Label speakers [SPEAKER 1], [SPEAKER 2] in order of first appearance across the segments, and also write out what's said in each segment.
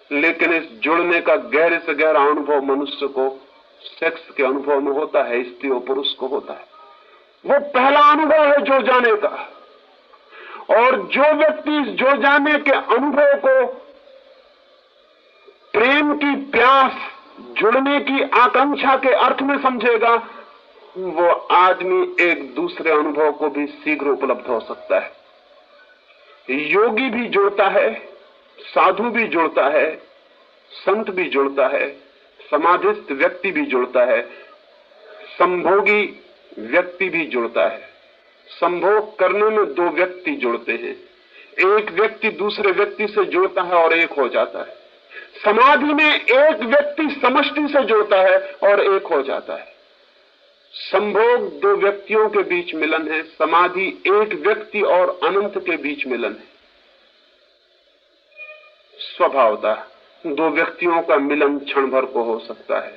[SPEAKER 1] लेकिन इस जुड़ने का गहरे से गहरा अनुभव मनुष्य को सेक्स के अनुभव में होता है, स्त्री और पुरुष को होता है। वो पहला अनुभव है जो जाने का। और जो व्यक्ति इस जो जाने के अनुभव को प्रेम की प्यास, जुड़ने की आकांक्षा के अर्थ में समझेगा, वो आदमी एक दूसरे अनुभव को भी शीघ्र उपलब्ध हो सकता है। योगी भी जुड़ता है, साधु भी जुड़ता है, संत भी जुड़ता है, समाधिस्थ व्यक्ति भी जुड़ता है, संभोगी व्यक्ति भी जुड़ता है। संभोग करने में दो व्यक्ति जुड़ते हैं, एक व्यक्ति दूसरे व्यक्ति से जुड़ता है और एक हो जाता है। समाधि में एक व्यक्ति समष्टि से जुड़ता है और एक हो जाता है। संभोग दो व्यक्तियों के बीच मिलन है, समाधि एक व्यक्ति और अनंत के बीच मिलन है। स्वभावतः दो व्यक्तियों का मिलन क्षण भर को हो सकता है,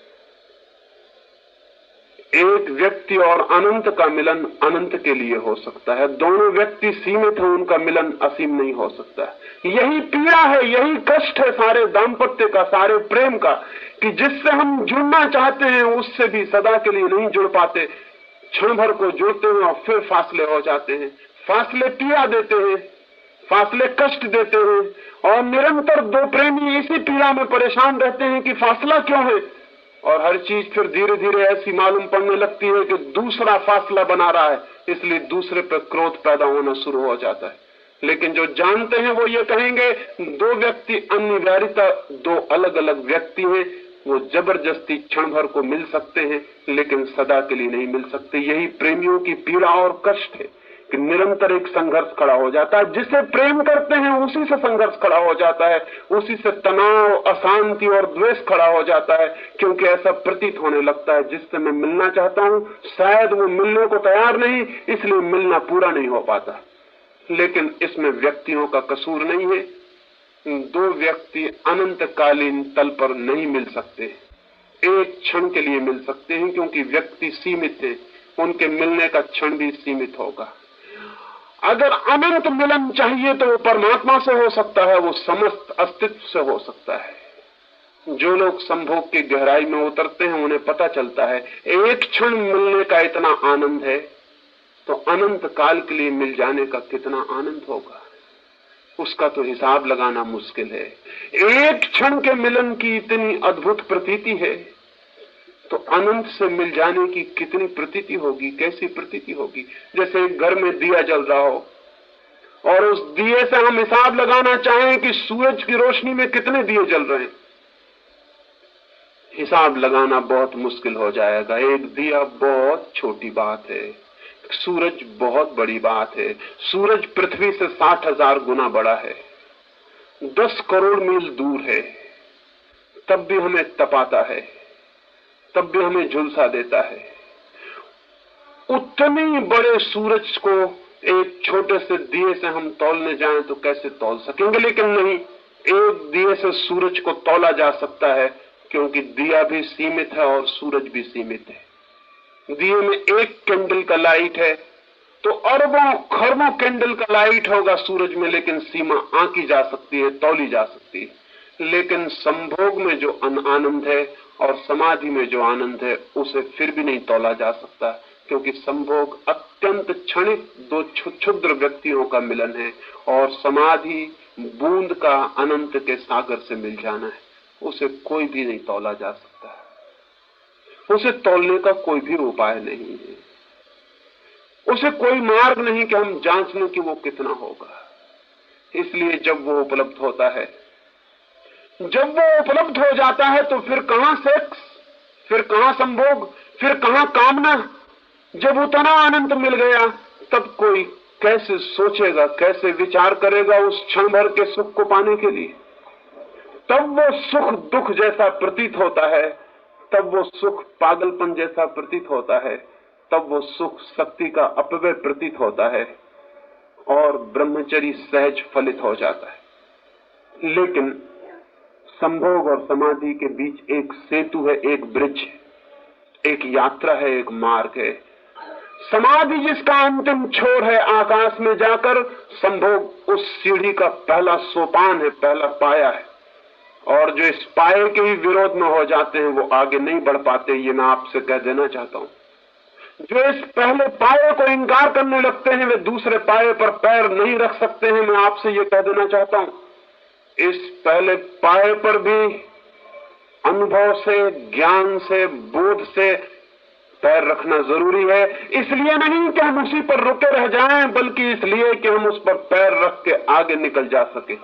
[SPEAKER 1] एक व्यक्ति और अनंत का मिलन अनंत के लिए हो सकता है। दोनों व्यक्ति सीमित हैं, उनका मिलन असीम नहीं हो सकता। यही पीड़ा है, यही कष्ट है सारे दाम्पत्य का, सारे प्रेम का, कि जिससे हम जुड़ना चाहते हैं उससे भी सदा के लिए नहीं जुड़ पाते। क्षण भर को जुड़ते हैं और फिर फासले हो जाते हैं। फासले पीड़ा देते हैं, फासले कष्ट देते हैं, और निरंतर दो प्रेमी इसी पीड़ा में परेशान रहते हैं कि फासला क्यों है। और हर चीज फिर धीरे धीरे ऐसी मालूम पड़ने लगती है कि दूसरा फासला बना रहा है, इसलिए दूसरे पर क्रोध पैदा होना शुरू हो जाता है। लेकिन जो जानते हैं वो ये कहेंगे, दो व्यक्ति अनिवार्यता दो अलग अलग व्यक्ति हैं, वो जबरदस्ती क्षण भर को मिल सकते हैं लेकिन सदा के लिए नहीं मिल सकते। यही प्रेमियों की पीड़ा और कष्ट है कि निरंतर एक संघर्ष खड़ा हो जाता है। जिसे प्रेम करते हैं उसी से संघर्ष खड़ा हो जाता है, उसी से तनाव, अशांति और द्वेष खड़ा हो जाता है, क्योंकि ऐसा प्रतीत होने लगता है जिससे मैं मिलना चाहता हूं शायद वो मिलने को तैयार नहीं, इसलिए मिलना पूरा नहीं हो पाता। लेकिन इसमें व्यक्तियों का कसूर नहीं है। दो व्यक्ति अनंतकालीन तल पर नहीं मिल सकते, एक क्षण के लिए मिल सकते हैं, क्योंकि व्यक्ति सीमित है, उनके मिलने का क्षण भी सीमित होगा। अगर अनंत मिलन चाहिए तो वो परमात्मा से हो सकता है, वो समस्त अस्तित्व से हो सकता है। जो लोग संभोग की गहराई में उतरते हैं उन्हें पता चलता है एक क्षण मिलने का इतना आनंद है तो अनंत काल के लिए मिल जाने का कितना आनंद होगा, उसका तो हिसाब लगाना मुश्किल है। एक क्षण के मिलन की इतनी अद्भुत प्रतीति है तो अनंत से मिल जाने की कितनी प्रतीति होगी, कैसी प्रतीति होगी। जैसे एक घर में दिया जल रहा हो और उस दिए से हम हिसाब लगाना चाहें कि सूरज की रोशनी में कितने दिए जल रहे हैं, हिसाब लगाना बहुत मुश्किल हो जाएगा। एक दिया बहुत छोटी बात है, सूरज बहुत बड़ी बात है। सूरज पृथ्वी से 60,000 गुना बड़ा है, 10 करोड़ मील दूर है, तब भी हमें तपाता है, तब भी हमें झुलसा देता है। उतने बड़े सूरज को एक छोटे से दिए से हम तौलने जाएं तो कैसे तौल सकेंगे। लेकिन नहीं, एक दिए से सूरज को तौला जा सकता है, क्योंकि दिया भी सीमित है और सूरज भी सीमित है। दिए में एक कैंडल का लाइट है तो अरबों खरबों कैंडल का लाइट होगा सूरज में, लेकिन सीमा आंकी जा सकती है, तौली जा सकती है। लेकिन संभोग में जो आनंद है और समाधि में जो आनंद है उसे फिर भी नहीं तौला जा सकता, क्योंकि संभोग अत्यंत क्षणिक दो क्षुद्र व्यक्तियों का मिलन है और समाधि बूंद का अनंत के सागर से मिल जाना है। उसे कोई भी नहीं तौला जा सकता, उसे तौलने का कोई भी उपाय नहीं है, उसे कोई मार्ग नहीं कि हम जांच लें कि वो कितना होगा। इसलिए जब वो उपलब्ध होता है, जब वो उपलब्ध हो जाता है तो फिर कहां सेक्स, फिर कहां संभोग, फिर कहां कामना। जब उतना आनंद मिल गया तब कोई कैसे सोचेगा, कैसे विचार करेगा उस क्षण भर के सुख को पाने के लिए। तब वो सुख दुख जैसा प्रतीत होता है, तब वो सुख पागलपन जैसा प्रतीत होता है, तब वो सुख शक्ति का अपव्यय प्रतीत होता है और ब्रह्मचर्य सहज फलित हो जाता है। लेकिन संभोग और समाधि के बीच एक सेतु है, एक ब्रिज है, एक यात्रा है, एक मार्ग है। समाधि जिसका अंतिम छोर है आकाश में जाकर, संभोग उस सीढ़ी का पहला सोपान है, पहला पाया है। और जो इस पाए के ही विरोध में हो जाते हैं वो आगे नहीं बढ़ पाते। ये मैं आपसे कह देना चाहता हूं। जो इस पहले पाए को इनकार करने लगते हैं वे दूसरे पाए पर पैर नहीं रख सकते हैं। मैं आपसे ये कह देना चाहता हूं, इस पहले पाए पर भी अनुभव से, ज्ञान से, बोध से पैर रखना जरूरी है। इसलिए नहीं कि हम उसी पर रुके रह जाएं, बल्कि इसलिए कि हम उस पर पैर रख के आगे निकल जा सके।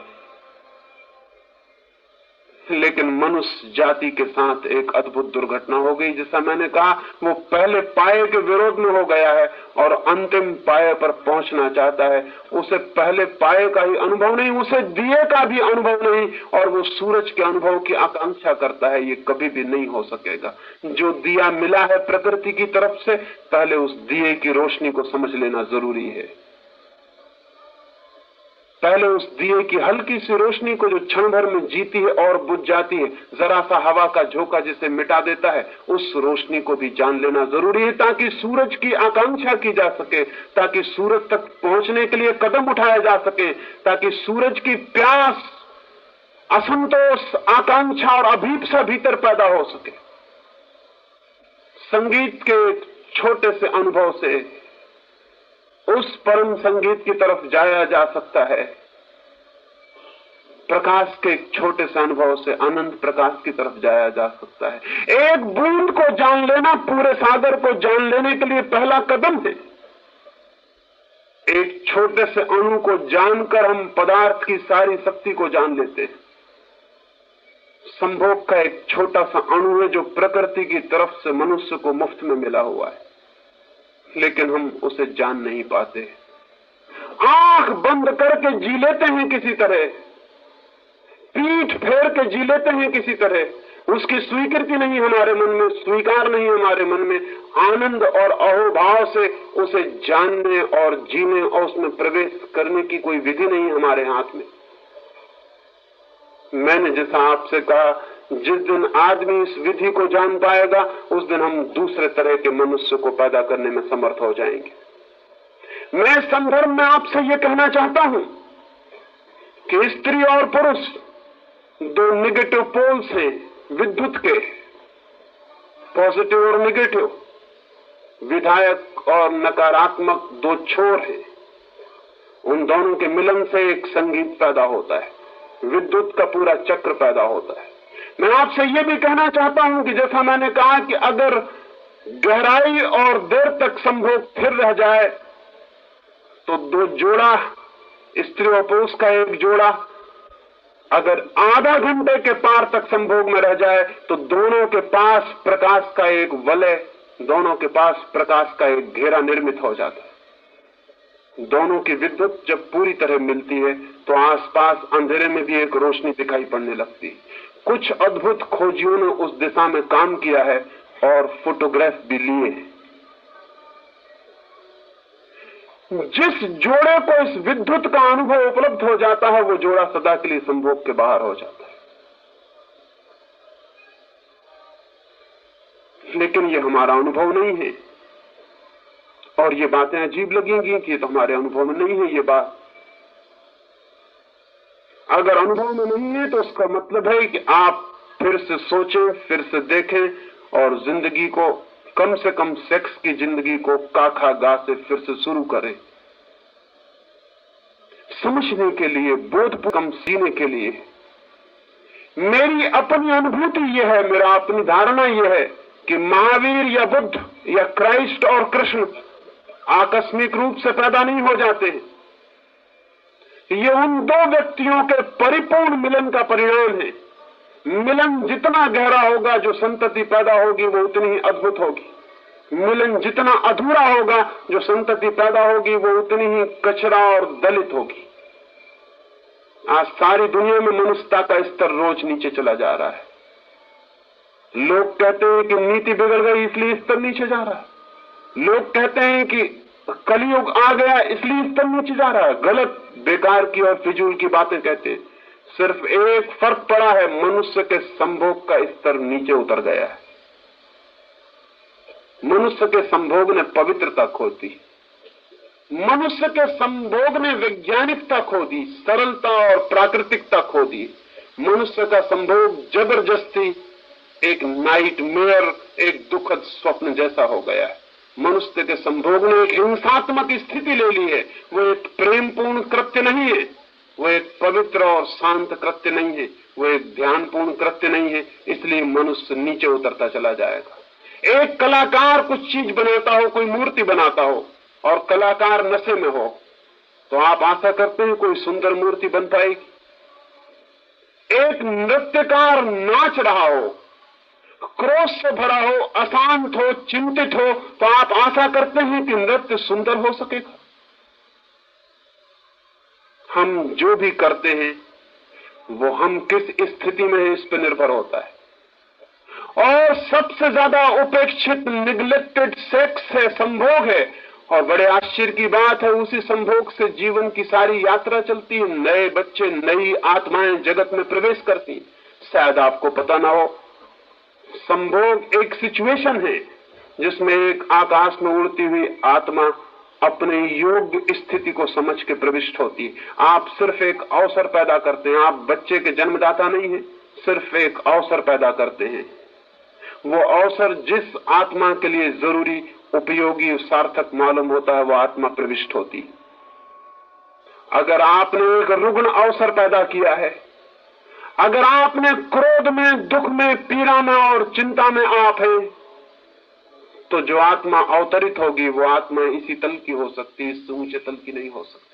[SPEAKER 1] लेकिन मनुष्य जाति के साथ एक अद्भुत दुर्घटना हो गई। जैसा मैंने कहा, वो पहले पाए के विरोध में हो गया है और अंतिम पाए पर पहुंचना चाहता है। उसे पहले पाए का ही अनुभव नहीं, उसे दिए का भी अनुभव नहीं, और वो सूरज के अनुभव की आकांक्षा करता है। ये कभी भी नहीं हो सकेगा। जो दिया मिला है प्रकृति की तरफ से, पहले उस दिए की रोशनी को समझ लेना जरूरी है। पहले उस दिए की हल्की सी रोशनी को जो क्षण भर में जीती है और बुझ जाती है, जरा सा हवा का झोंका जिसे मिटा देता है, उस रोशनी को भी जान लेना जरूरी है, ताकि सूरज की आकांक्षा की जा सके, ताकि सूरज तक पहुंचने के लिए कदम उठाया जा सके, ताकि सूरज की प्यास, असंतोष, आकांक्षा और अभीप्सा भीतर पैदा हो सके। संगीत के छोटे से अनुभव से उस परम संगीत की तरफ जाया जा सकता है। प्रकाश के एक छोटे से अनुभव से अनंत प्रकाश की तरफ जाया जा सकता है। एक बूंद को जान लेना पूरे सागर को जान लेने के लिए पहला कदम है। एक छोटे से अणु को जानकर हम पदार्थ की सारी शक्ति को जान लेते हैं। संभोग का एक छोटा सा अणु है जो प्रकृति की तरफ से मनुष्य को मुफ्त में मिला हुआ है, लेकिन हम उसे जान नहीं पाते। आंख बंद करके जी लेते हैं किसी तरह, पीठ फेर के जी लेते हैं किसी तरह। उसकी स्वीकृति नहीं हमारे मन में, स्वीकार नहीं हमारे मन में। आनंद और अहोभाव से उसे जानने और जीने और उसमें प्रवेश करने की कोई विधि नहीं हमारे हाथ में। मैंने जैसा आपसे कहा, जिस दिन आदमी इस विधि को जान पाएगा, उस दिन हम दूसरे तरह के मनुष्य को पैदा करने में समर्थ हो जाएंगे। मैं इस संदर्भ में आपसे यह कहना चाहता हूं कि स्त्री और पुरुष दो निगेटिव पोल्स हैं विद्युत के, पॉजिटिव और निगेटिव, विधायक और नकारात्मक दो छोर हैं। उन दोनों के मिलन से एक संगीत पैदा होता है, विद्युत का पूरा चक्र पैदा होता है। मैं आपसे यह भी कहना चाहता हूं कि जैसा मैंने कहा कि अगर गहराई और देर तक संभोग फिर रह जाए तो दो जोड़ा, स्त्री और पुरुष का एक जोड़ा, अगर आधा घंटे के पार तक संभोग में रह जाए तो दोनों के पास प्रकाश का एक वलय, दोनों के पास प्रकाश का एक घेरा निर्मित हो जाता है। दोनों की विद्युत जब पूरी तरह मिलती है तो आसपास अंधेरे में भी एक रोशनी दिखाई पड़ने लगती है। कुछ अद्भुत खोजियों ने उस दिशा में काम किया है और फोटोग्राफ भी लिए हैं। जिस जोड़े को इस विद्युत का अनुभव उपलब्ध हो जाता है, वो जोड़ा सदा के लिए संभोग के बाहर हो जाता है। लेकिन ये हमारा अनुभव नहीं है, और ये बातें अजीब लगेंगी कि ये तो हमारे अनुभव में नहीं है। ये बात अगर अनुभव में नहीं है तो उसका मतलब है कि आप फिर से सोचें, फिर से देखें और जिंदगी को, कम से कम सेक्स की जिंदगी को काखा गा से फिर से शुरू करें, समझने के लिए, बोधपूर्वक सीने के लिए। मेरी अपनी अनुभूति यह है, मेरा अपनी धारणा यह है कि महावीर या बुद्ध या क्राइस्ट और कृष्ण आकस्मिक रूप से पैदा नहीं हो जाते हैं। ये उन दो व्यक्तियों के परिपूर्ण मिलन का परिणाम है। मिलन जितना गहरा होगा, जो संतति पैदा होगी वो उतनी ही अद्भुत होगी। मिलन जितना अधूरा होगा, जो संतति पैदा होगी वो उतनी ही कचरा और दलित होगी। आज सारी दुनिया में मनुष्यता का स्तर रोज नीचे चला जा रहा है। लोग कहते हैं कि नीति बिगड़ गई इसलिए स्तर नीचे जा रहा है। लोग कहते हैं कि कलयुग आ गया इसलिए स्तर नीचे जा रहा है। गलत, बेकार की और फिजूल की बातें कहते हैं। सिर्फ एक फर्क पड़ा है, मनुष्य के संभोग का स्तर नीचे उतर गया है। मनुष्य के संभोग ने पवित्रता खो दी, मनुष्य के संभोग ने वैज्ञानिकता खो दी, सरलता और प्राकृतिकता खो दी। मनुष्य का संभोग जबरदस्ती एक नाइटमेयर, एक दुखद स्वप्न जैसा हो गया है। मनुष्य के संभोग ने एक हिंसात्मक स्थिति ले ली है। वो एक प्रेमपूर्ण कृत्य नहीं है, वो एक पवित्र और शांत कृत्य नहीं है, वो एक ध्यानपूर्ण कृत्य नहीं है। इसलिए मनुष्य नीचे उतरता चला जाएगा। एक कलाकार कुछ चीज बनाता हो, कोई मूर्ति बनाता हो और कलाकार नशे में हो, तो आप आशा करते हैं कोई सुंदर मूर्ति बन पाएगी? एक नृत्यकार नाच रहा हो, क्रोध से भरा हो, अशांत हो, चिंतित हो, तो आप आशा करते हैं कि नृत्य सुंदर हो सकेगा? हम जो भी करते हैं वो हम किस स्थिति में है इस पर निर्भर होता है। और सबसे ज्यादा उपेक्षित निग्लेक्टेड सेक्स है, संभोग है। और बड़े आश्चर्य की बात है, उसी संभोग से जीवन की सारी यात्रा चलती है। नए बच्चे, नई आत्माएं जगत में प्रवेश करती हैं। शायद आपको पता ना हो, संभोग एक सिचुएशन है जिसमें एक आकाश में उड़ती हुई आत्मा अपने योग्य स्थिति को समझ के प्रविष्ट होती है। आप सिर्फ एक अवसर पैदा करते हैं। आप बच्चे के जन्मदाता नहीं है, सिर्फ एक अवसर पैदा करते हैं। वो अवसर जिस आत्मा के लिए जरूरी, उपयोगी, सार्थक मालूम होता है, वो आत्मा प्रविष्ट होती है। अगर आपने एक रुग्ण अवसर पैदा किया है, अगर आपने क्रोध में, दुख में, पीड़ा में और चिंता में आप हैं, तो जो आत्मा अवतरित होगी वो आत्मा इसी तल की हो सकती है, इससे ऊंचे तल की नहीं हो सकती।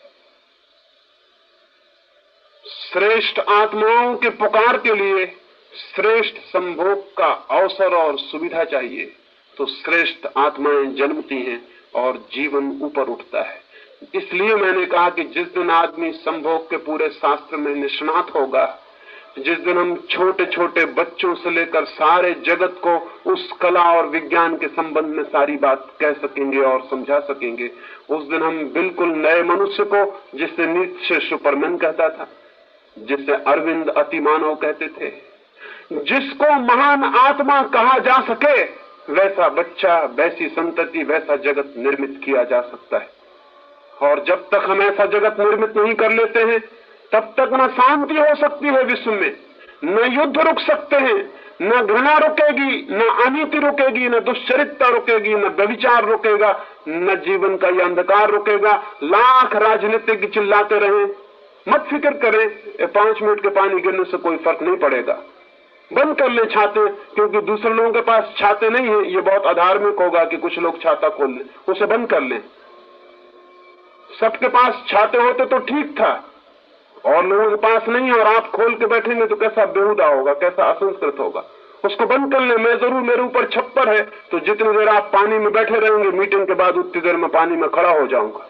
[SPEAKER 1] श्रेष्ठ आत्माओं के पुकार के लिए श्रेष्ठ संभोग का अवसर और सुविधा चाहिए, तो श्रेष्ठ आत्माएं जन्मती हैं और जीवन ऊपर उठता है। इसलिए मैंने कहा कि जिस दिन आदमी संभोग के पूरे शास्त्र में निष्णात होगा, जिस दिन हम छोटे छोटे बच्चों से लेकर सारे जगत को उस कला और विज्ञान के संबंध में सारी बात कह सकेंगे और समझा सकेंगे, उस दिन हम बिल्कुल नए मनुष्य को, जिसे नीत्शे सुपरमैन कहता था, जिसे अरविंद अतिमानव कहते थे, जिसको महान आत्मा कहा जा सके, वैसा बच्चा, वैसी संतति, वैसा जगत निर्मित किया जा सकता है। और जब तक हम ऐसा जगत निर्मित नहीं कर लेते हैं, तब तक न शांति हो सकती है विश्व में, न युद्ध रुक सकते हैं, न घृणा रुकेगी, न अनीति रुकेगी, न दुश्चरित्रता रुकेगी, न व्यभिचार रुकेगा, न जीवन का यह अंधकार रुकेगा। लाख राजनीतिज्ञ चिल्लाते रहे, मत फिक्र करें, 5 मिनट के पानी गिरने से कोई फर्क नहीं पड़ेगा, बंद कर ले छाते, क्योंकि दूसरे लोगों के पास छाते नहीं है। ये बहुत अधार्मिक होगा कि कुछ लोग छाता खोल लें, उसे बंद कर लें। सबके पास छाते होते तो ठीक था, और लोगों के पास नहीं, और आप खोल के बैठेंगे तो कैसा बेहुदा होगा, कैसा असंस्कृत होगा। उसको बंद कर ले। मैं जरूर, मेरे ऊपर छप्पर है, तो जितनी देर आप पानी में बैठे रहेंगे, मीटिंग के बाद उतनी देर में पानी में खड़ा हो जाऊंगा।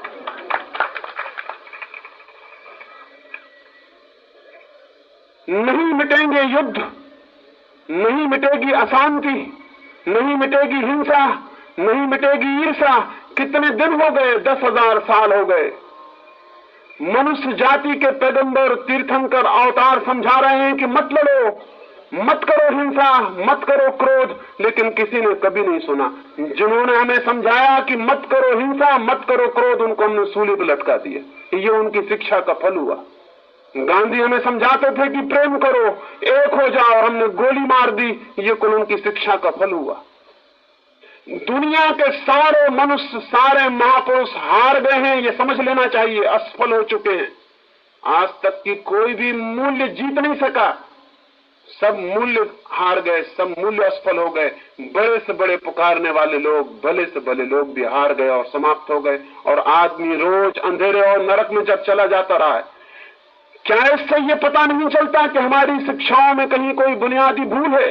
[SPEAKER 1] नहीं मिटेंगे युद्ध, नहीं मिटेगी अशांति, नहीं मिटेगी हिंसा, नहीं मिटेगी ईर्ष्या। कितने दिन हो गए? 10,000 साल हो गए। मनुष्य जाति के पैगंबर, तीर्थंकर, अवतार समझा रहे हैं कि मत लड़ो, मत करो हिंसा, मत करो क्रोध, लेकिन किसी ने कभी नहीं सुना। जिन्होंने हमें समझाया कि मत करो हिंसा, मत करो क्रोध, उनको हमने सूली पर लटका दिया। ये उनकी शिक्षा का फल हुआ। गांधी हमें समझाते थे कि प्रेम करो, एक हो जाओ, और हमने गोली मार दी। ये कुल उनकी शिक्षा का फल हुआ। दुनिया के सारे मनुष्य, सारे महापुरुष हार गए हैं, ये समझ लेना चाहिए, असफल हो चुके हैं। आज तक की कोई भी मूल्य जीत नहीं सका, सब मूल्य हार गए, सब मूल्य असफल हो गए। बड़े से बड़े पुकारने वाले लोग, भले से भले लोग भी हार गए और समाप्त हो गए। और आदमी रोज अंधेरे और नरक में जब चला जाता रहा है। क्या इससे ये पता नहीं चलता कि हमारी शिक्षाओं में कहीं कोई बुनियादी भूल है?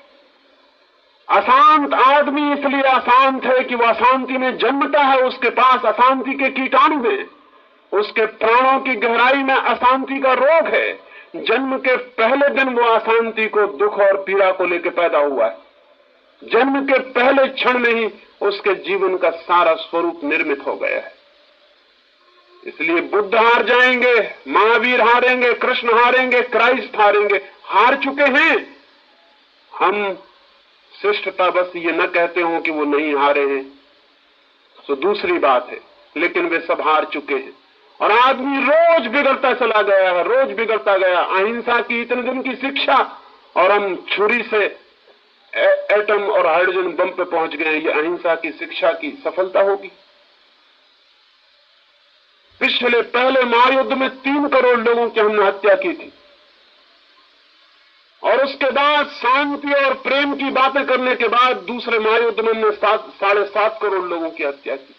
[SPEAKER 1] अशांत आदमी इसलिए अशांत है कि वह अशांति में जन्मता है, उसके पास अशांति के कीटाणु हैं, उसके प्राणों की गहराई में अशांति का रोग है। जन्म के पहले दिन वो अशांति को, दुख और पीड़ा को लेकर पैदा हुआ है। जन्म के पहले क्षण में ही उसके जीवन का सारा स्वरूप निर्मित हो गया है। इसलिए बुद्ध हार जाएंगे, महावीर हारेंगे, कृष्ण हारेंगे, क्राइस्ट हारेंगे, हार चुके हैं। हम शिष्टता बस ये न कहते हो कि वो नहीं हारे हैं, तो दूसरी बात है, लेकिन वे सब हार चुके हैं। और आदमी रोज बिगड़ता चला गया है, रोज बिगड़ता गया। अहिंसा की इतने दिन की शिक्षा और हम छुरी से एटम और हाइड्रोजन बम पे पहुंच गए। ये अहिंसा की शिक्षा की सफलता होगी? पिछले पहले महायुद्ध में 3 करोड़ लोगों की हमने हत्या की थी, और उसके बाद शांति और प्रेम की बातें करने के बाद दूसरे महायुद्ध में हमने 7.5 करोड़ लोगों की हत्या की।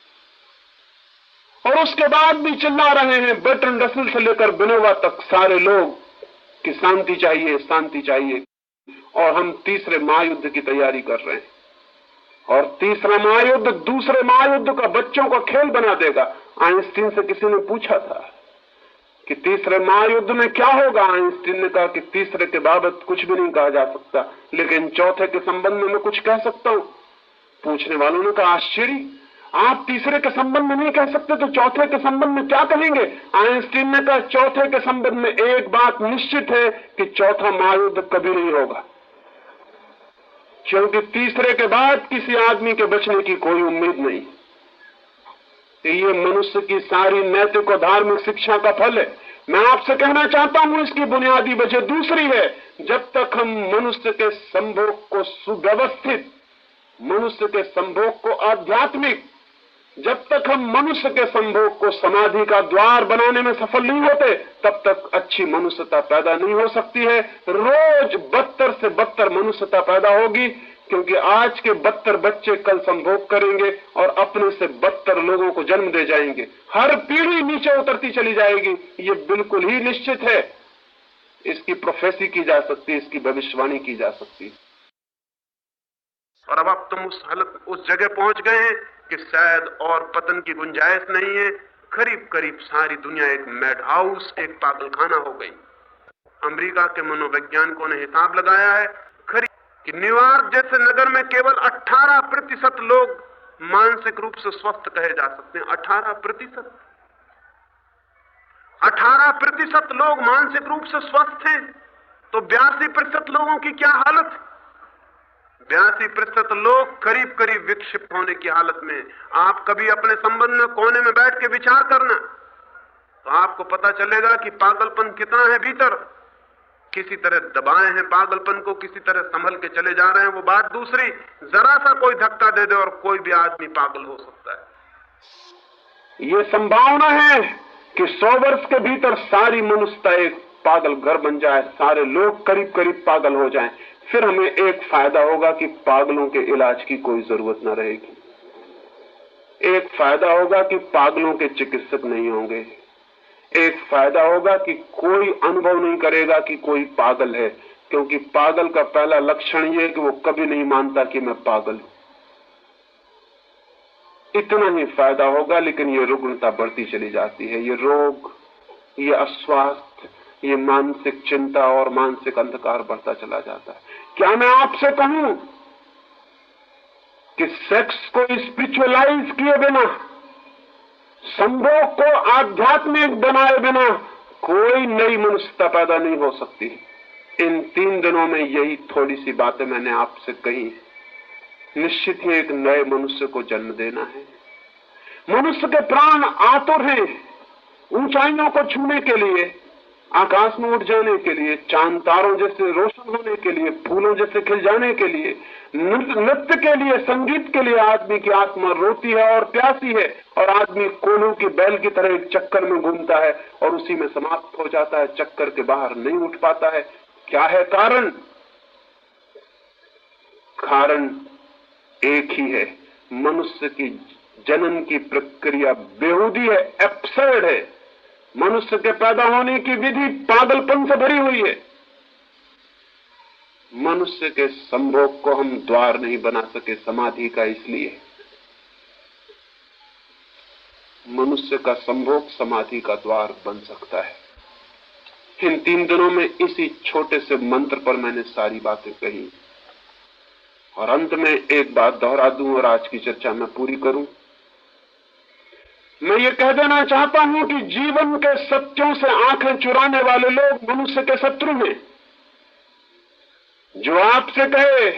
[SPEAKER 1] और उसके बाद भी चिल्ला रहे हैं, बर्ट्रैंड रसेल से लेकर विनोबा तक सारे लोग कि शांति चाहिए, शांति चाहिए। और हम तीसरे महायुद्ध की तैयारी कर रहे हैं, और तीसरा महायुद्ध दूसरे महायुद्ध का बच्चों का खेल बना देगा। आइंस्टीन से किसी ने पूछा था कि तीसरे महायुद्ध में क्या होगा। आइंस्टीन ने कहा कि तीसरे के बाबत कुछ भी नहीं कहा जा सकता, लेकिन चौथे के संबंध में मैं कुछ कह सकता हूं। पूछने वालों ने कहा, आश्चर्य, आप तीसरे के संबंध में नहीं कह सकते तो चौथे के संबंध में क्या कहेंगे? आइंस्टीन ने कहा, चौथे के संबंध में एक बात निश्चित है कि चौथा महायुद्ध कभी नहीं होगा, क्योंकि तीसरे के बाद किसी आदमी के बचने की कोई उम्मीद नहीं। ये मनुष्य की सारी नैतिक और धार्मिक शिक्षा का फल है। मैं आपसे कहना चाहता हूं, इसकी बुनियादी वजह दूसरी है। जब तक हम मनुष्य के संभोग को सुव्यवस्थित, मनुष्य के संभोग को आध्यात्मिक, जब तक हम मनुष्य के संभोग को समाधि का द्वार बनाने में सफल नहीं होते, तब तक अच्छी मनुष्यता पैदा नहीं हो सकती है। रोज बदतर से बदतर मनुष्यता पैदा होगी, क्योंकि आज के 72 बच्चे कल संभोग करेंगे और अपने से बदतर लोगों को जन्म दे जाएंगे। हर पीढ़ी नीचे उतरती चली जाएगी, ये बिल्कुल ही निश्चित है। इसकी प्रोफेसी की जा सकती है, इसकी भविष्यवाणी की जा सकती है। और अब तुम उस जगह पहुंच गए हैं कि शायद और पतन की गुंजाइश नहीं है। करीब करीब सारी दुनिया एक मैड हाउस, एक पागलखाना हो गई। अमेरिका के मनोवैज्ञानिकों ने हिसाब लगाया है कि न्यूयॉर्क जैसे नगर में केवल 18% लोग मानसिक रूप से स्वस्थ कहे जा सकते हैं। 18% लोग मानसिक रूप से स्वस्थ हैं, तो 82% लोगों की क्या हालत? 82% लोग करीब करीब विक्षिप्त होने की हालत में। आप कभी अपने संबंध में कोने में बैठ के विचार करना, तो आपको पता चलेगा कि पागलपन कितना है भीतर। किसी तरह दबाए हैं पागलपन को, किसी तरह संभल के चले जा रहे हैं, वो बात दूसरी। जरा सा कोई धक्का दे दे और कोई भी आदमी पागल हो सकता है। ये संभावना है कि 100 वर्ष के भीतर सारी मनुष्यता एक पागल घर बन जाए, सारे लोग करीब करीब पागल हो जाएं। फिर हमें एक फायदा होगा कि पागलों के इलाज की कोई जरूरत न रहेगी। एक फायदा होगा कि पागलों के चिकित्सक नहीं होंगे। एक फायदा होगा कि कोई अनुभव नहीं करेगा कि कोई पागल है, क्योंकि पागल का पहला लक्षण यह है कि वो कभी नहीं मानता कि मैं पागल हूं। इतना ही फायदा होगा, लेकिन ये रुग्णता बढ़ती चली जाती है। ये रोग, ये अस्वास्थ्य, ये मानसिक चिंता और मानसिक अंधकार बढ़ता चला जाता है। क्या मैं आपसे कहूं कि सेक्स को स्पिरिचुअलाइज किए बिना, संभोग को आध्यात्मिक बनाए बिना कोई नई मनुष्यता पैदा नहीं हो सकती। इन 3 दिनों में यही थोड़ी सी बातें मैंने आपसे कही। निश्चित ही एक नए मनुष्य को जन्म देना है। मनुष्य के प्राण आतुर हैं ऊंचाइयों को छूने के लिए, आकाश में उठ जाने के लिए, चांद तारों जैसे रोशन होने के लिए, फूलों जैसे खिल जाने के लिए, नृत्य के लिए, संगीत के लिए। आदमी की आत्मा रोती है और प्यासी है, और आदमी कोल्हू की बैल की तरह एक चक्कर में घूमता है और उसी में समाप्त हो जाता है, चक्कर के बाहर नहीं उठ पाता है। क्या है कारण? कारण एक ही है, मनुष्य की जनन की प्रक्रिया बेहूदी है, एब्सर्ड है। मनुष्य के पैदा होने की विधि पागलपन से भरी हुई है। मनुष्य के संभोग को हम द्वार नहीं बना सके समाधि का, इसलिए मनुष्य का संभोग समाधि का द्वार बन सकता है। इन 3 दिनों में इसी छोटे से मंत्र पर मैंने सारी बातें कही, और अंत में एक बात दोहरा दूं और आज की चर्चा मैं पूरी करूं। मैं ये कह देना चाहता हूं कि जीवन के सत्यों से आंखें चुराने वाले लोग मनुष्य के शत्रु हैं। जो आपसे कहे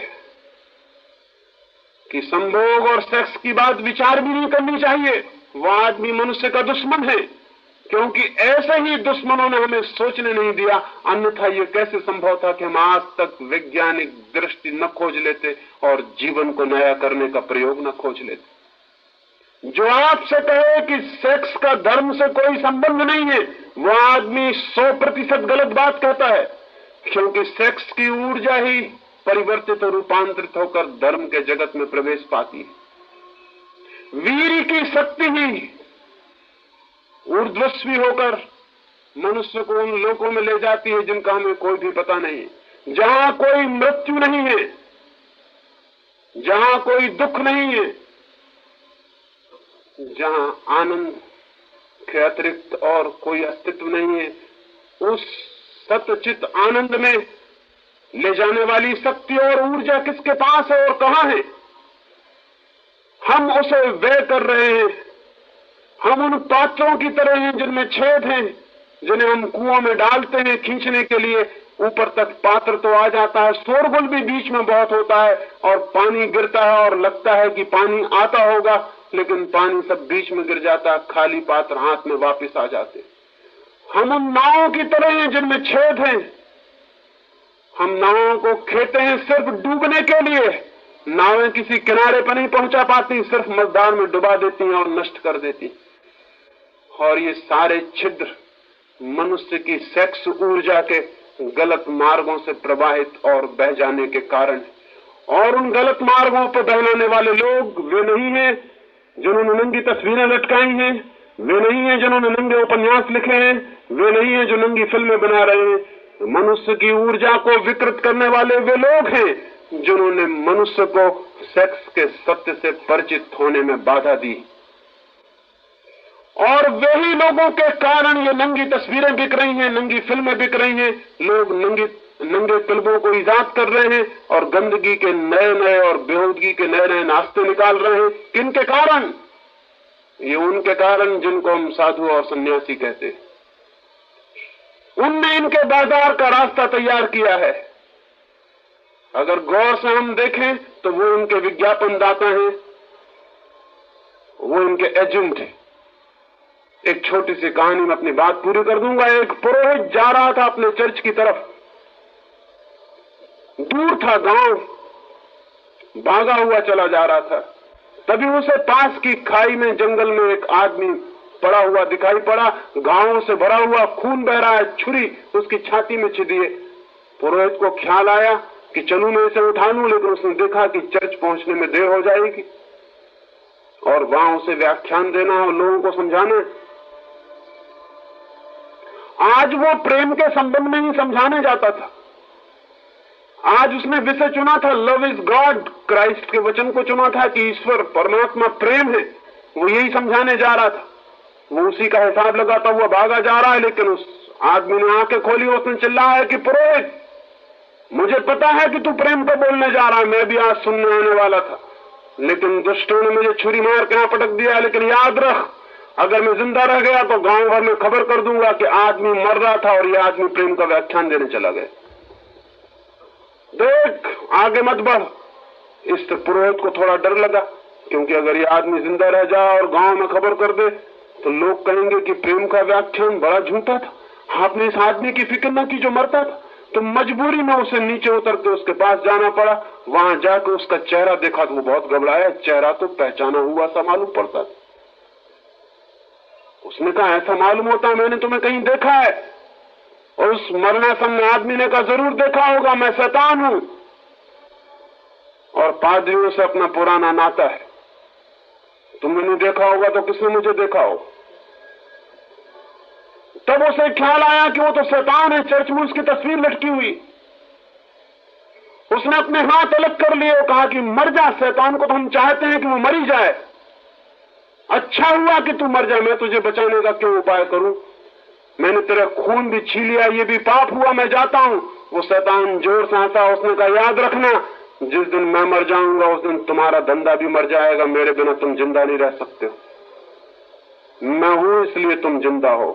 [SPEAKER 1] कि संभोग और सेक्स की बात विचार भी नहीं करनी चाहिए, वह आदमी मनुष्य का दुश्मन है। क्योंकि ऐसे ही दुश्मनों ने हमें सोचने नहीं दिया, अन्यथा ये कैसे संभव था कि हम आज तक वैज्ञानिक दृष्टि न खोज लेते और जीवन को नया करने का प्रयोग न खोज लेते। जो आपसे कहे कि सेक्स का धर्म से कोई संबंध नहीं है, वो आदमी 100% गलत बात कहता है, क्योंकि सेक्स की ऊर्जा ही परिवर्तित और रूपांतरित होकर धर्म के जगत में प्रवेश पाती है। वीर की शक्ति ही ऊर्ध्वस्वी होकर मनुष्य को उन लोकों में ले जाती है जिनका हमें कोई भी पता नहीं, जहां कोई मृत्यु नहीं है, जहां कोई दुख नहीं है, जहां आनंद के अतिरिक्त और कोई अस्तित्व नहीं है। उस सतचित आनंद में ले जाने वाली शक्ति और ऊर्जा किसके पास है और कहां है? हम उसे व्यय कर रहे हैं। हम उन पात्रों की तरह हैं जिनमें छेद हैं, जिन्हें हम कुओं में डालते हैं खींचने के लिए, ऊपर तक पात्र तो आ जाता है, शोरगुल भी बीच में बहुत होता है और पानी गिरता है और लगता है कि पानी आता होगा, लेकिन पानी सब बीच में गिर जाता है, खाली पात्र हाथ में वापस आ जाते। हम उन नावों की तरह हैं जिनमें छेद हैं। हम नावों को खेते हैं सिर्फ डूबने के लिए। नावें किसी किनारे पर नहीं पहुंचा पाती, सिर्फ मझधार में डुबा देती हैं और नष्ट कर देती। और ये सारे छिद्र मनुष्य की सेक्स ऊर्जा के गलत मार्गों से प्रवाहित और बह जाने के कारण। और उन गलत मार्गों पर बहलाने वाले लोग वे नहीं हैं जिन्होंने नंगी तस्वीरें लटकाई हैं, वे नहीं हैं जिन्होंने नंगे उपन्यास लिखे हैं, वे नहीं हैं जो नंगी फिल्में बना रहे हैं। मनुष्य की ऊर्जा को विकृत करने वाले वे लोग हैं जिन्होंने मनुष्य को सेक्स के सत्य से परिचित होने में बाधा दी। और वही लोगों के कारण ये नंगी तस्वीरें बिक रही हैं, नंगी फिल्में बिक रही हैं। लोग नंगे फिल्मों को ईजाद कर रहे हैं और गंदगी के नए नए और बेहूदगी के नए नए नाश्ते निकाल रहे हैं। किनके कारण? ये उनके कारण जिनको हम साधु और सन्यासी कहते हैं। उनने इनके बाजार का रास्ता तैयार किया है। अगर गौर से हम देखें तो वो इनके विज्ञापन दाता हैं, वो इनके एजेंट हैं। एक छोटी सी कहानी में अपनी बात पूरी कर दूंगा। एक पुरोहित जा रहा था अपने चर्च की तरफ। दूर था गांव, भागा हुआ चला जा रहा था। तभी उसे पास की खाई में जंगल में एक आदमी पड़ा हुआ दिखाई पड़ा। घावों से भरा हुआ खून बह रहा है, छुरी उसकी छाती में छिदी है। पुरोहित को ख्याल आया कि चलूं मैं इसे उठा लूं, लेकिन उसने देखा कि चर्च पहुंचने में देर हो जाएगी और वहां उसे व्याख्यान देना और लोगों को समझाना। आज वो प्रेम के संबंध में ही समझाने जाता था। आज उसने विषय चुना था लव इज गॉड, क्राइस्ट के वचन को चुना था कि ईश्वर परमात्मा प्रेम है। वो यही समझाने जा रहा था। वो उसी का हिसाब लगाता हुआ भागा जा रहा है, लेकिन उस आदमी ने आंखें खोली, उसने चिल्लाया कि पुरोहित, मुझे पता है कि तू प्रेम को बोलने जा रहा है, मैं भी आज सुनने आने वाला था, लेकिन दुष्टों ने मुझे छुरी मार के यहां पटक दिया। लेकिन याद रख, अगर मैं जिंदा रह गया तो गांव भर में खबर कर दूंगा कि आदमी मर रहा था और यह आदमी प्रेम का व्याख्यान देने चला गया। देख, आगे मत बढ़। इस पुरोहित को थोड़ा डर लगा, क्योंकि अगर ये आदमी जिंदा रह जाए और गांव में खबर कर दे तो लोग कहेंगे कि प्रेम का व्याख्यान बड़ा झूठा था, आपने इस आदमी की फिक्र न की जो मरता था। तो मजबूरी में उसे नीचे उतर के उसके पास जाना पड़ा। वहां जाकर उसका चेहरा देखा तो वो बहुत घबराया। चेहरा तो पहचाना हुआ सा मालूम पड़ता। उसने कहा, ऐसा मालूम होता है मैंने तुम्हें कहीं देखा है। और उस मरणासन्न आदमी ने कहा, जरूर देखा होगा, मैं शैतान हूं और पादरियों से अपना पुराना नाता है। तुमने नहीं देखा होगा तो किसने मुझे देखा हो? तब उसे ख्याल आया कि वो तो शैतान है, चर्च में उसकी तस्वीर लटकी हुई। उसने अपने हाथ अलग कर लिए और कहा कि मर जा, शैतान को तो हम चाहते हैं कि वो मरी जाए। अच्छा हुआ कि तू मर जाए, मैं तुझे बचाने का क्यों उपाय करूं? मैंने तेरा खून भी छीन लिया, ये भी पाप हुआ, मैं जाता हूं। वो शैतान जोर से हंसा। उसने कहा, याद रखना, जिस दिन मैं मर जाऊंगा उस दिन तुम्हारा धंधा भी मर जाएगा। मेरे बिना तुम जिंदा नहीं रह सकते हो। मैं हूं इसलिए तुम जिंदा हो।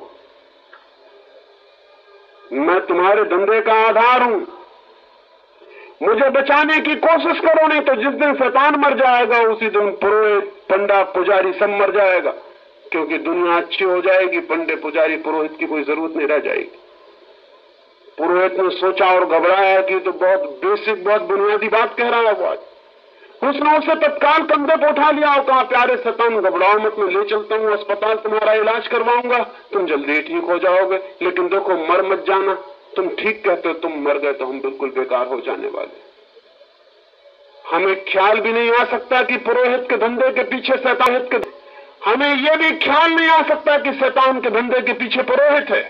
[SPEAKER 1] मैं तुम्हारे धंधे का आधार हूं। मुझे बचाने की कोशिश करो, नहीं तो जिस दिन शैतान मर जाएगा उसी दिन पुरोहित, पंडा, पुजारी सब मर जाएगा, क्योंकि दुनिया अच्छी हो जाएगी, पंडित पुजारी पुरोहित की कोई जरूरत नहीं रह जाएगी। पुरोहित ने सोचा और घबराया कि तो बहुत बेसिक, बहुत बुनियादी बात कह रहा है वो आज। उसने उसे तत्काल कंधे पर उठा लिया और कहा, प्यारे शैतान घबराओ मत, मैं ले चलता हूँ अस्पताल, तुम्हारा इलाज करवाऊंगा, तुम जल्दी ठीक हो जाओगे। लेकिन देखो, मर मत जाना। तुम ठीक कहते हो, तुम मर गए तो हम बिल्कुल बेकार हो जाने वाले। हमें ख्याल भी नहीं आ सकता कि पुरोहित के धंधे के पीछे शैतान के, हमें यह भी ख्याल नहीं आ सकता कि शैतान के धंधे के पीछे पुरोहित है।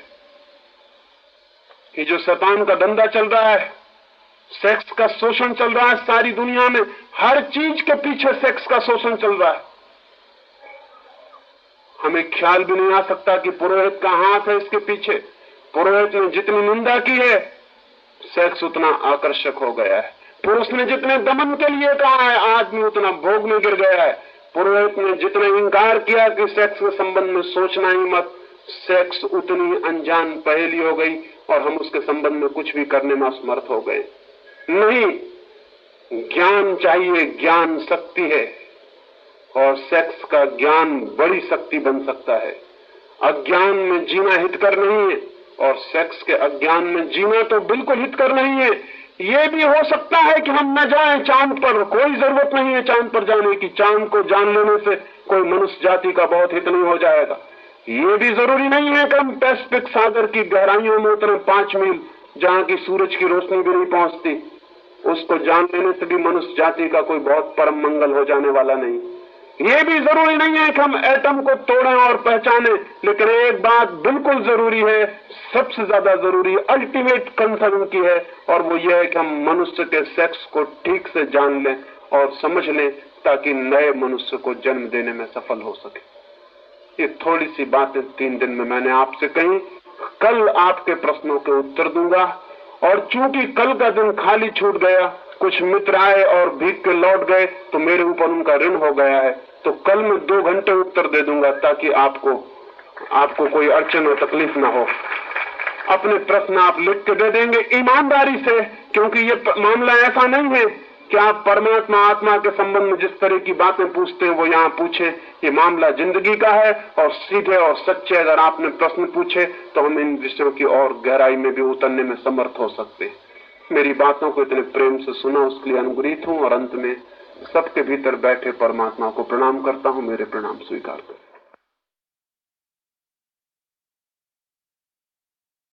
[SPEAKER 1] कि जो शैतान का धंधा चल रहा है, सेक्स का शोषण चल रहा है सारी दुनिया में, हर चीज के पीछे सेक्स का शोषण चल रहा है। हमें ख्याल भी नहीं आ सकता कि पुरोहित का हाथ है इसके पीछे। पुरोहित ने जितनी निंदा की है, सेक्स उतना आकर्षक हो गया है। पुरुष ने जितने दमन के लिए कहा है, आदमी उतना भोग में गिर गया है। पुरोहित ने जितना इंकार किया कि सेक्स के संबंध में सोचना ही मत, सेक्स उतनी अनजान पहेली हो गई और हम उसके संबंध में कुछ भी करने में असमर्थ हो गए। नहीं, ज्ञान चाहिए, ज्ञान शक्ति है और सेक्स का ज्ञान बड़ी शक्ति बन सकता है। अज्ञान में जीना हितकर नहीं है और सेक्स के अज्ञान में जीना तो बिल्कुल हितकर नहीं है। ये भी हो सकता है कि हम न जाएं चांद पर, कोई जरूरत नहीं है चांद पर जाने की। चांद को जान लेने से कोई मनुष्य जाति का बहुत हित नहीं हो जाएगा। ये भी जरूरी नहीं है कि हम पैसिफिक सागर की गहराइयों में उतरे 5 मील, जहां की सूरज की रोशनी भी नहीं पहुंचती। उसको जान लेने से भी मनुष्य जाति का कोई बहुत परम मंगल हो जाने वाला नहीं। ये भी जरूरी नहीं है कि हम एटम को तोड़ें और पहचानें, लेकिन एक बात बिल्कुल जरूरी है, सबसे ज्यादा जरूरी, अल्टीमेट कंसर्न की है, और वो ये है कि हम मनुष्य के सेक्स को ठीक से जान लें और समझ लें, ताकि नए मनुष्य को जन्म देने में सफल हो सके। ये थोड़ी सी बातें 3 दिन में मैंने आपसे कही। कल आपके प्रश्नों के उत्तर दूंगा, और चूंकि कल का दिन खाली छूट गया, कुछ मित्र आए और भीग के लौट गए, तो मेरे ऊपर उनका ऋण हो गया है। तो कल मैं 2 घंटे उत्तर दे दूंगा, ताकि आपको कोई अड़चन और तकलीफ ना हो। अपने प्रश्न आप लिख के दे देंगे ईमानदारी से, क्योंकि ये मामला ऐसा नहीं है कि आप परमात्मा आत्मा के संबंध में जिस तरह की बातें पूछते हैं वो यहाँ पूछे। ये मामला जिंदगी का है, और सीधे और सच्चे अगर आपने प्रश्न पूछे तो हम इन विषयों की और गहराई में भी उतरने में समर्थ हो सकते हैं। मेरी बातों को इतने प्रेम से सुना, उसके लिए अनुग्रहित हूँ, और अंत में सबके भीतर बैठे परमात्मा को प्रणाम करता हूँ। मेरे प्रणाम स्वीकार करें।